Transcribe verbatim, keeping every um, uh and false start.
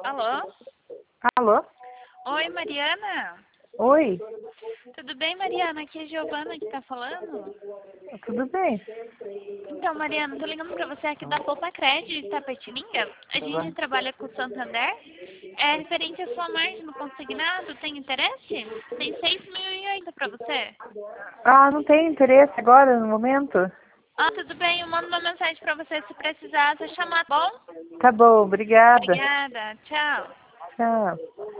Alô? Alô? Oi, Mariana? Oi, Tudo bem, Mariana? Aqui é a Giovana que tá falando. tudo bem? Então, Mariana, tô ligando pra você aqui da Poupa Crédito de Itapetininga. A gente trabalha com o Santander. É referente à sua margem no consignado. Tem interesse? Tem seis mil e oito pra você. Ah, não tem interesse agora, no momento? Ah, tudo bem. Eu mando uma mensagem pra você se precisar. Você chamar, tá bom? Tá bom, obrigada. Obrigada. Tchau. Tchau.